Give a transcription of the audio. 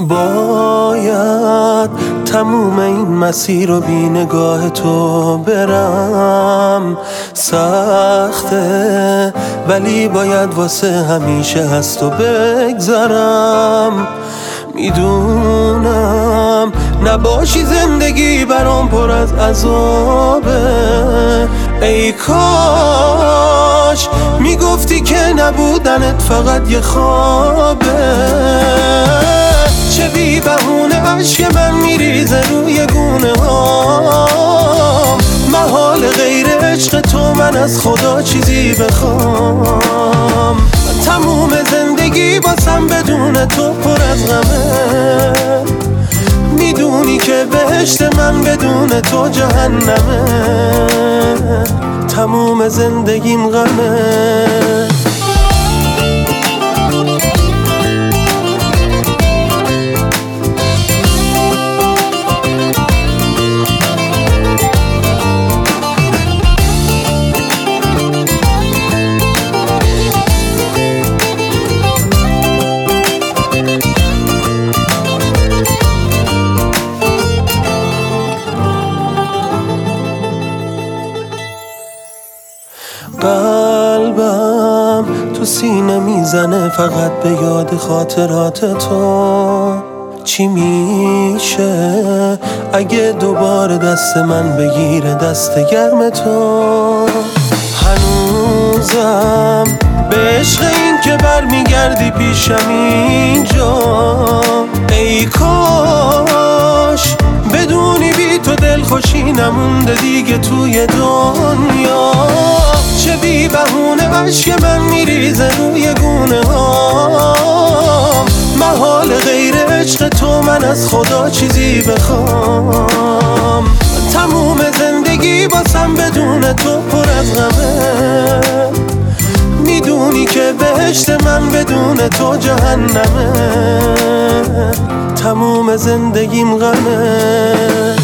باید تموم این مسیر رو بی نگاه تو برم. سخته ولی باید واسه همیشه از تو بگذرم. میدونم نباشی زندگی برام پر از عذابه. ای کاش میگفتی که نبودنت فقط یه خوابه. چه بی بهونه عشق من میریزه روی گونه هام. محال غیر عشق تو من از خدا چیزی بخوام. تموم زندگی باسم بدون تو پر از غمه. میدونی که بهشت من بدون تو جهنمه. تموم زندگیم غمه. قلبم تو سینه میزنه فقط به یاد خاطرات تو. چی میشه اگه دوباره دست من بگیره دست گرم تو؟ هنوزم به عشق این که برمیگردی پیشم اینجا. ای کاش بدونی بی تو دلخوشی نمونده دیگه توی دنیا. چه بی بهونه عشق من میریزه روی گونه هام. محال غیر عشق تو من از خدا چیزی بخوام. تموم زندگی باسم بدون تو پر از غمه. میدونی که بهشت من بدون تو جهنمه. تموم زندگیم غمه.